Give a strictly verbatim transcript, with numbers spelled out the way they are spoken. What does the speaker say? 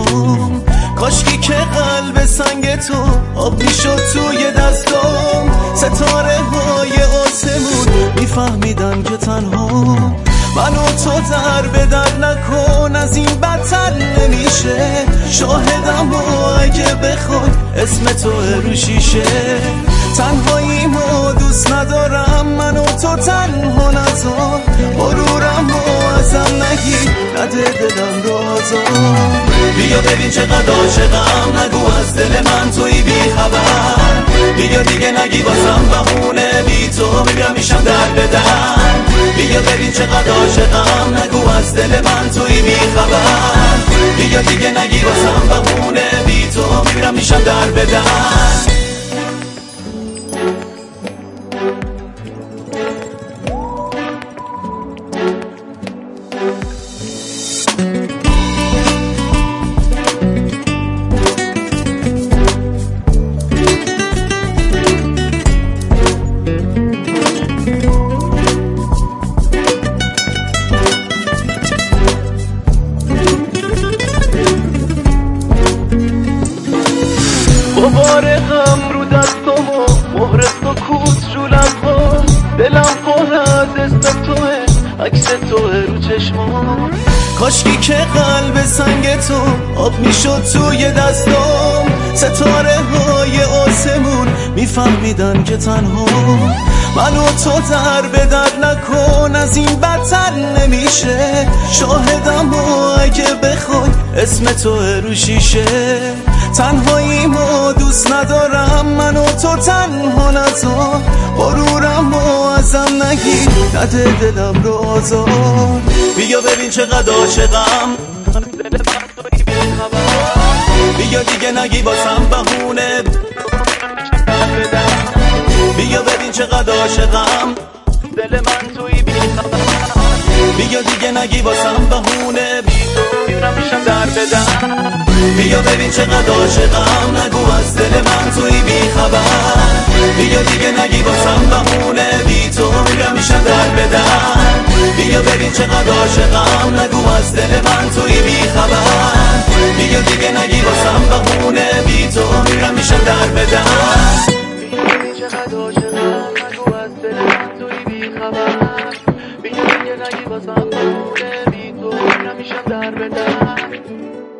چشمام. کاشکی که قلب سنگ تو آب میشد توی دستام. ستاره های آسمون میفهمیدن که تنها من و تو در به در نکن، از این بدتر نمیشه. شاهدم و اگه بخوای اسم تو رو شیشه. تنهایی ما دوست ندارم، من و تو تنها نذار. غرورم و ازم نگیر، نده دلم رو آزار. بیا ببین چقدر عاشقم، نگو از دل من توی بی خبر. بیا دیگه نگی بازم بهونه، بی تو میرم میشم در به در. بیا ببین چقدر عاشقم، نگو از دل من توی بی خبر. بیا دیگه نگی بازم بهونه، بی تو میرم میشم در به در. بابار غم رو دستم و مهر سکوت رو لبها. دلم پر از اسم توه، عکس توه رو چشمام. کاشکی که قلب سنگ تو آب میشد توی دستام. ستاره های آسمون میفهمیدن که تنها من و تو در به در نکن، از این بدتر نمیشه. شاهدم و اگه بخوای اسم تو رو شیشه. تنهایی ما دوست ندارم، من و تو تنها نذار. غرورم و ازم نگیر، نده دلم رو آزار. بیا ببین چقدر عاشقم، دل من توی بی خبر. بیا دیگه نگی بازم بهونه. بیا ببین چقدر عاشقم، دل من توی بی خبر. بیا دیگه نگی واسم بهونه، بی تو میرم میشم در به در. بیا ببین چقدر عاشقم، نگو از دل من توی بی خبر. بیا دیگه نگی واسم بهونه، بی تو میرم میشم در به در. بیا ببین چقدر عاشقم، نگو از دل من توی بی خبر. بیا دیگه نگی واسم بهونه، بی تو میرم میشم در به در. بیا ببین چقدر عاشقم، نگو از دل من توی بی خبر. بیا دیگه نگی واسم بهونه، بی تو میرم میشم در به در.